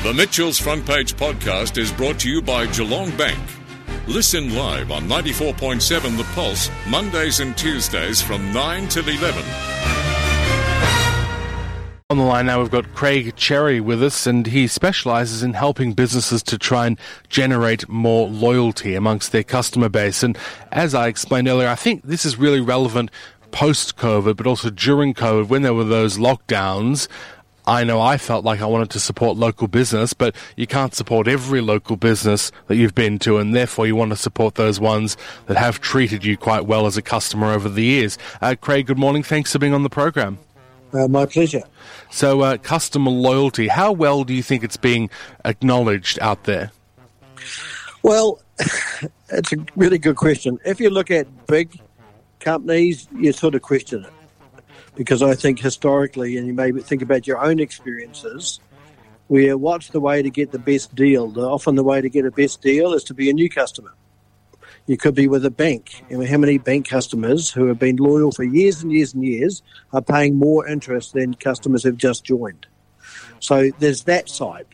The Mitchell's Front Page podcast is brought to you by Geelong Bank. Listen live on 94.7 The Pulse, Mondays and Tuesdays from 9 till 11. On the line now, we've got Craig Cherry with us, and he specialises in helping businesses to try and generate more loyalty amongst their customer base. And as I explained earlier, I think this is really relevant post-COVID, but also during COVID, when there were those lockdowns. I know I felt like I wanted to support local business, but you can't support every local business that you've been to, and therefore you want to support those ones that have treated you quite well as a customer over the years. Craig, good morning. Thanks for being on the program. My pleasure. So, customer loyalty, how well do you think it's being acknowledged out there? Well, it's a really good question. If you look at big companies, you sort of question it. Because I think historically, and you maybe think about your own experiences, where what's the way to get the best deal? Often the way to get a best deal is to be a new customer. You could be with a bank. And how many bank customers who have been loyal for years and years and years are paying more interest than customers who've just joined? So there's that side.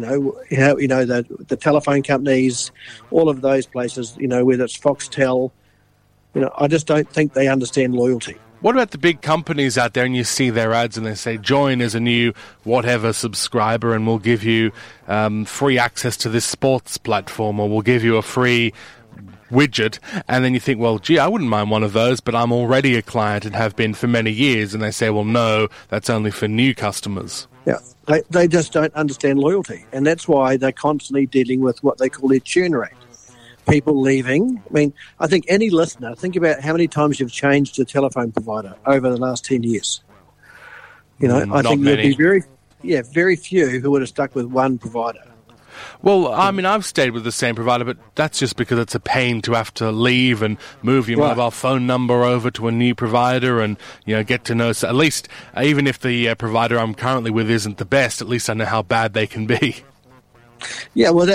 The telephone companies, all of those places, whether it's Foxtel, I just don't think they understand loyalty. What about the big companies out there, and you see their ads and they say, join as a new whatever subscriber and we'll give you free access to this sports platform, or we'll give you a free widget, and then you think, well, gee, I wouldn't mind one of those, but I'm already a client and have been for many years, and they say, well, no, that's only for new customers. Yeah, they just don't understand loyalty, and that's why they're constantly dealing with what they call their churn rate. People leaving. I mean, I think any listener, think about how many times you've changed your telephone provider over the last 10 years. I think there'd be very few who would have stuck with one provider. Well, I mean, I've stayed with the same provider, but that's just because it's a pain to have to leave and move your mobile phone number over to a new provider and, get to know, so at least, even if the provider I'm currently with isn't the best, at least I know how bad they can be. Yeah, well,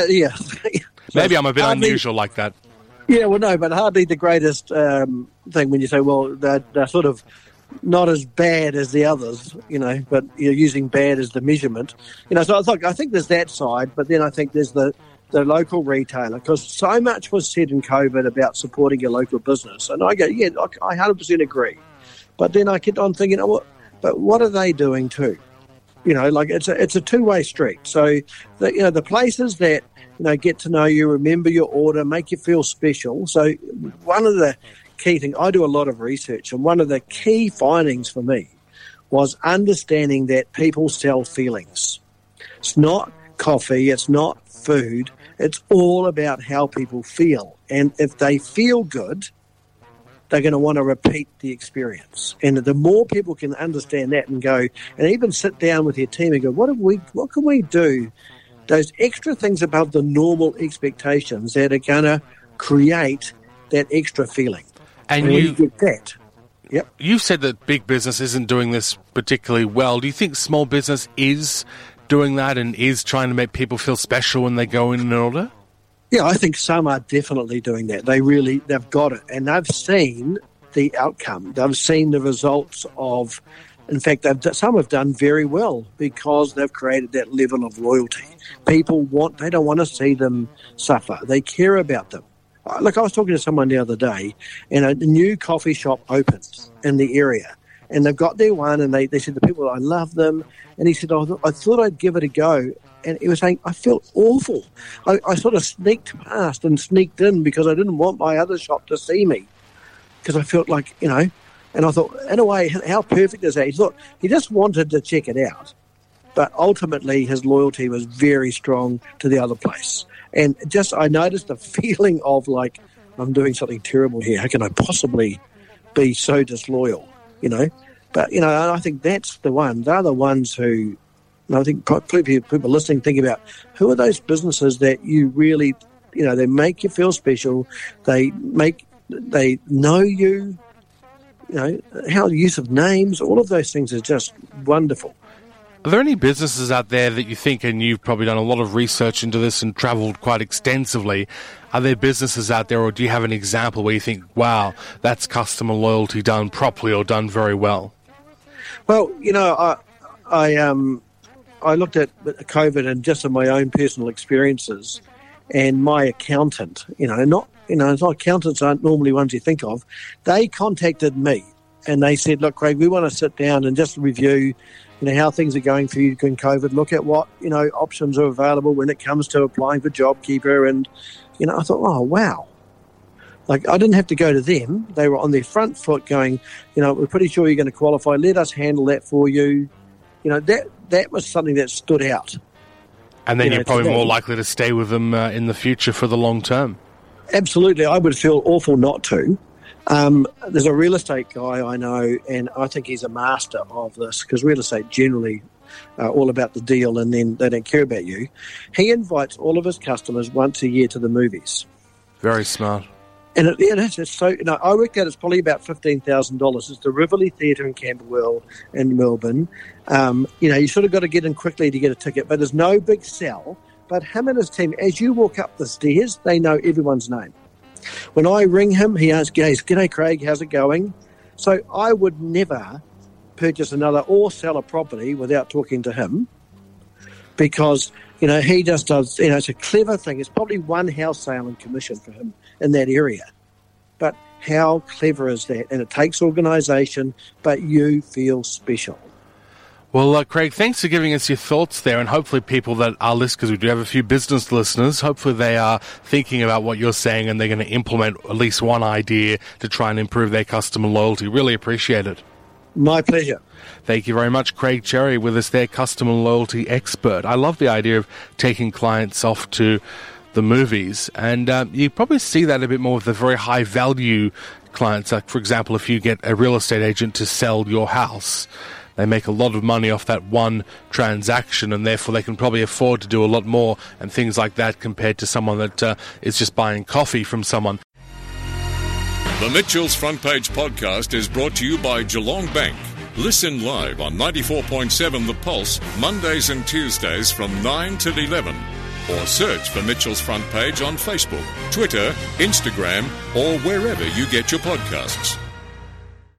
Maybe I'm a bit unusual like that. Yeah, well, no, but hardly the greatest thing when you say, well, they're sort of not as bad as the others, but you're using bad as the measurement. So I think there's that side, but then I think there's the local retailer, because so much was said in COVID about supporting your local business. And I go, yeah, I 100% agree. But then I kept on thinking, but what are they doing too? It's a two-way street. So, the places that, get to know you, remember your order, make you feel special. So one of the key things, I do a lot of research, and one of the key findings for me was understanding that people sell feelings. It's not coffee, it's not food, it's all about how people feel. And if they feel good, they're going to want to repeat the experience. And the more people can understand that and go, and even sit down with your team and go, what can we do? Those extra things above the normal expectations that are going to create that extra feeling. And you get that. Yep. You've said that big business isn't doing this particularly well. Do you think small business is doing that and is trying to make people feel special when they go in an order? Yeah, I think some are definitely doing that. They've got it, and they've seen the outcome. They've seen the results of, in fact, some have done very well because they've created that level of loyalty. People they don't want to see them suffer. They care about them. Look, I was talking to someone the other day, and a new coffee shop opened in the area, and they've got their one, and they said to people, I love them. And he said, I thought I'd give it a go. And he was saying, I felt awful. I sort of sneaked past and sneaked in because I didn't want my other shop to see me, because I felt like, and I thought, in a way, how perfect is that? He just wanted to check it out. But ultimately, his loyalty was very strong to the other place. And I noticed the feeling of like, I'm doing something terrible here. How can I possibly be so disloyal, But, and I think that's the one. They're the ones who, and I think people listening think about, who are those businesses that you really, they make you feel special. They know you, how the use of names, all of those things is just wonderful. Are there any businesses out there that you think, and you've probably done a lot of research into this and travelled quite extensively, are there businesses out there, or do you have an example where you think, wow, that's customer loyalty done properly or done very well? Well, I looked at COVID and just in my own personal experiences, and my accountant, accountants aren't normally ones you think of. They contacted me and they said, look, Craig, we want to sit down and just review, how things are going for you in COVID, look at what, options are available when it comes to applying for JobKeeper. And, I thought, oh, wow. Like, I didn't have to go to them. They were on their front foot going, we're pretty sure you're going to qualify. Let us handle that for you. That was something that stood out. And then you're probably more likely to stay with them in the future for the long term. Absolutely. I would feel awful not to. There's a real estate guy I know, and I think he's a master of this, because real estate generally all about the deal, and then they don't care about you. He invites all of his customers once a year to the movies. Very smart. And it's so, I worked out it's probably about $15,000. It's the Rivoli Theatre in Camberwell in Melbourne. You sort of got to get in quickly to get a ticket, but there's no big sell. But him and his team, as you walk up the stairs, they know everyone's name. When I ring him, he asks, "G'day, Craig, how's it going?" So I would never purchase another or sell a property without talking to him, because, he just does, it's a clever thing. It's probably one house sale and commission for him in that area. But how clever is that? And it takes organisation, but you feel special. Well, Craig, thanks for giving us your thoughts there, and hopefully people that are listening, because we do have a few business listeners, hopefully they are thinking about what you're saying and they're going to implement at least one idea to try and improve their customer loyalty. Really appreciate it. My pleasure. Thank you very much, Craig Cherry, with us there, customer loyalty expert. I love the idea of taking clients off to the movies, and you probably see that a bit more with the very high-value clients. Like, for example, if you get a real estate agent to sell your house, they make a lot of money off that one transaction, and therefore they can probably afford to do a lot more and things like that compared to someone that is just buying coffee from someone. The Mitchell's Front Page podcast is brought to you by Geelong Bank. Listen live on 94.7 The Pulse, Mondays and Tuesdays from 9 till 11. Or search for Mitchell's Front Page on Facebook, Twitter, Instagram, or wherever you get your podcasts.